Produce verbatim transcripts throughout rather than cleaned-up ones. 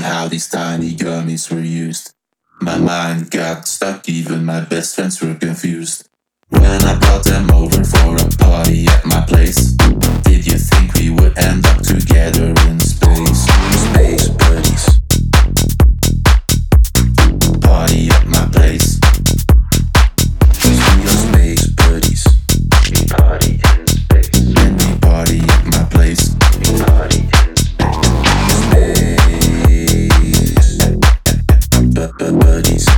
how these tiny gummies were used. My mind got stuck, even my best friends were confused. When I brought them over for a party at my place, did you think we would end up together in space? Space buddies. Party at my place. 'Cause we are space buddies. We party in space. And we party at my place. We party in space. Buddies.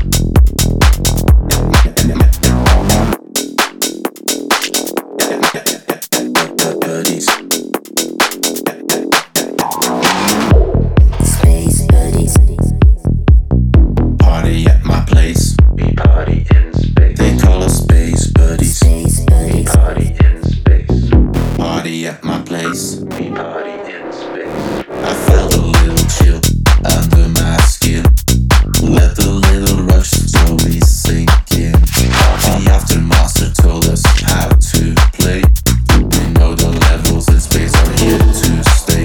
Buddies. Space buddies. Party at my place. We party in space. They call us space buddies. Space We buddies. party in space. Party at my place. We party in space. I felt a little chill under my skin. Let the little rush slowly sink in. The aftermaster told us how to play. We know the levels in space are here to stay.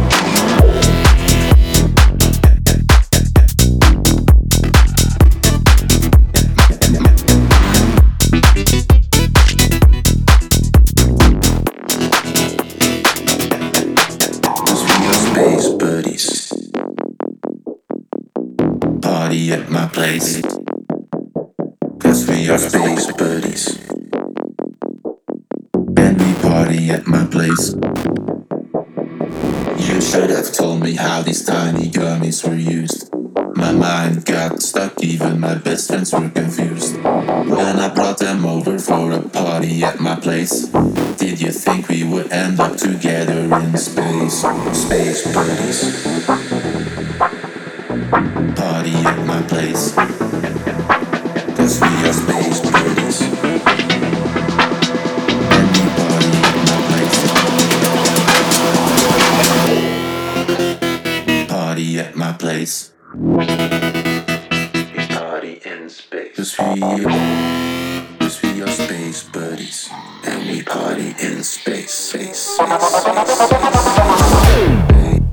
Cause we are space buddies. Party at my place. Cause we are space buddies. And we party at my place. You should have told me how these tiny gummies were used. My mind got stuck, even my best friends were confused. When I brought them over for a party at my place, did you think we would end up together in space? Space buddies. Party at my place. Cause we are space buddies. And we party at my place. Party at my place. We party in space. Cause we Cause we are space buddies. And we party in space. Space, space, space, space.